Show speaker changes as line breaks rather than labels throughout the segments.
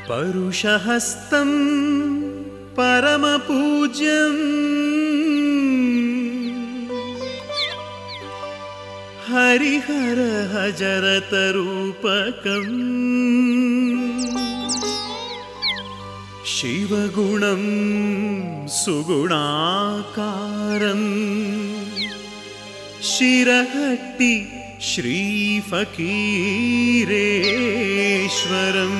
परुषहस्तं परमपूज्यं हरिहरहजरतरूपकं शिवगुणं सुगुणाकारं शिरहट्टि श्रीफकीरेश्वरम्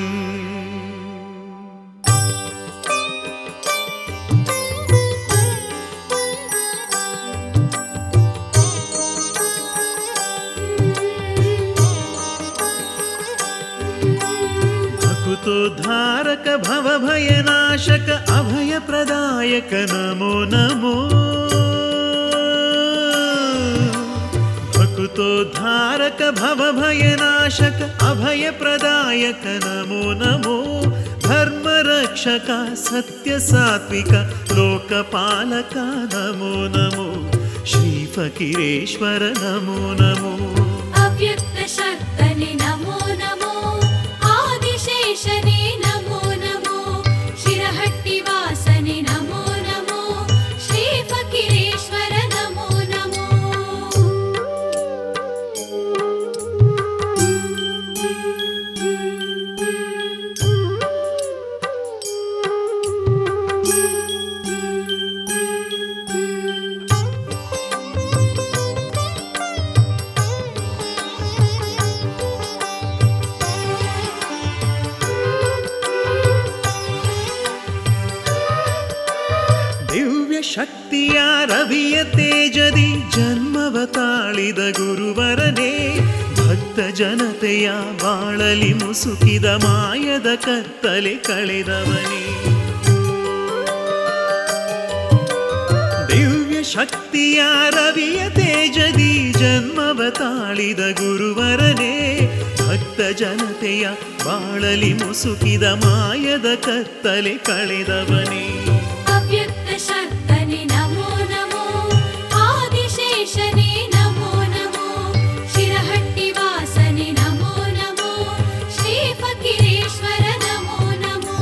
धारक भवभयनाशक अभयप्रदायक नमो नमो भकुतोद्धारक भवभयनाशक अभयप्रदायक नमो नमो धर्मरक्षक सत्यसात्विक लोकपालक नमो नमो श्रीफकीरेश्वर नमो नमो
अव्यक्तशक्तने नमो नमो आदिशेषने नमो नमो शिरहट्टिवासने नमो नमो श्रीफकीरेश्वर नमो नमो
ಶಕ್ತಿಯ ರವಿಯ ತೇಜದಿ ಜನ್ಮವ ತಾಳಿದ ಗುರುವರನೇ ಭಕ್ತ ಜನತೆಯ ಬಾಳಲಿ ಮುಸುಕಿದ ಮಾಯದ ಕತ್ತಲೆ ಕಳೆದವನೇ ದಿವ್ಯ ಶಕ್ತಿಯ ರವಿಯ ತೇಜದಿ ಜನ್ಮವ ತಾಳಿದ ಗುರುವರನೇ ಭಕ್ತ ಜನತೆಯ ಬಾಳಲಿ ಮುಸುಕಿದ ಮಾಯದ ಕತ್ತಲೆ ಕಳೆದವನೇ
अव्यक्तशक्तने नमो नमो आदिशेषने नमो नमो शिरहट्टिवासने नमो नमो श्रीफकीरेश्वर नमो नमो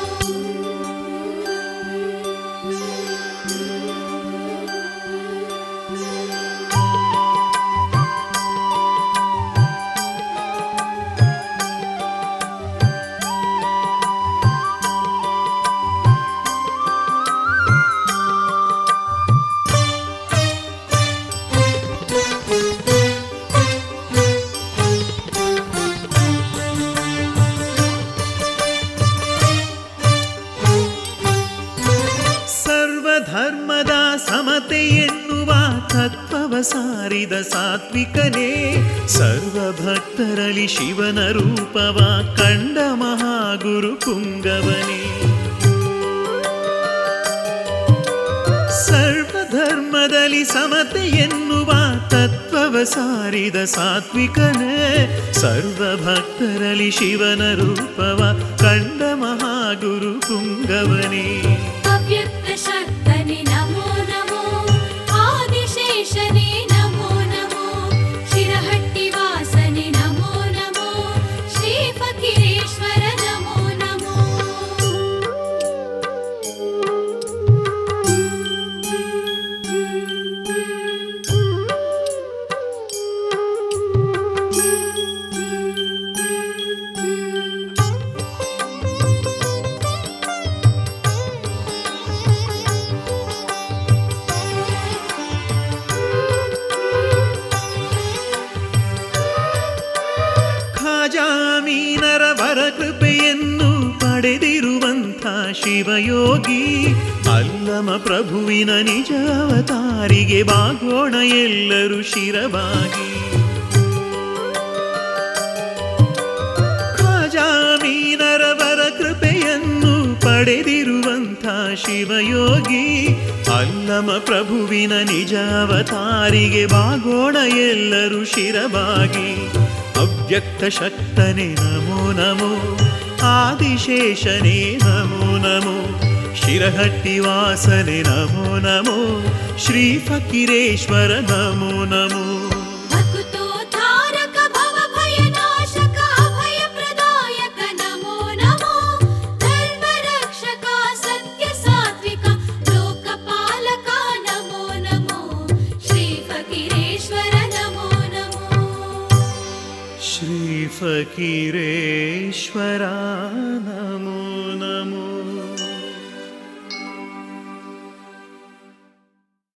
ಧರ್ಮದ ಸಮತೆ ಎನ್ನುವ ತತ್ವವ ಸಾರಿದ ಸಾತ್ವಿಕನೇ ಸರ್ವ ಭಕ್ತರಲ್ಲಿ ಶಿವನ ರೂಪವ ಕಂಡ ಮಹಾಗುರು ಪುಂಗವನೇ ಸರ್ವ ಧರ್ಮದಲ್ಲಿ ಸಮತೆ ಎನ್ನುವ ತತ್ವವ ಸಾರಿದ ಸಾತ್ವಿಕನೇ ಸರ್ವ ಭಕ್ತರಲ್ಲಿ ಶಿವನ ರೂಪವ ಕಂಡ ಮಹಾಗುರು ಪುಂಗವನೇ
अव्यक्तशक्तने नमो नमो आदिशेषने नमो नमो शिरहट्टिवासने नमो नमो श्रीफकीरेश्वर नमो नमो
ಖಾಜಾಮೀನರ ವರ ಕೃಪೆಯನ್ನು ಪಡೆದಿರುವಂಥ ಶಿವಯೋಗಿ ಅಲ್ಲಮ ಪ್ರಭುವಿನ ನಿಜ ಅವತಾರಿಗೆ ಬಾಗೋಣ ಎಲ್ಲರೂ ಶಿರವಾಗಿ ಖಾಜಾಮೀನರ ವರ ಕೃಪೆಯನ್ನು ಪಡೆದಿರುವಂಥ ಶಿವಯೋಗಿ ಅಲ್ಲಮ ಪ್ರಭುವಿನ ನಿಜ ಅವತಾರಿಗೆ ಬಾಗೋಣ ಎಲ್ಲರೂ ಶಿರವಾಗಿ ಅವ್ಯಕ್ತ ಶಕ್ತನೆ ನಮೋ ನಮೋ ಆದಿಶೇಷನೇ ನಮೋ ನಮೋ ಶಿರಹಟ್ಟಿ ನಮೋ ನಮೋ ಶ್ರೀ ಫಕೀರೇಶ್ವರ ನಮೋ ನಮೋ
भकुतोद्धारक भवभयनाशक अभयप्रदायक नमो नमो
ಶ್ರೀ ಫಕೀರೇಶ್ವರ ನಮೋ ನಮೋ.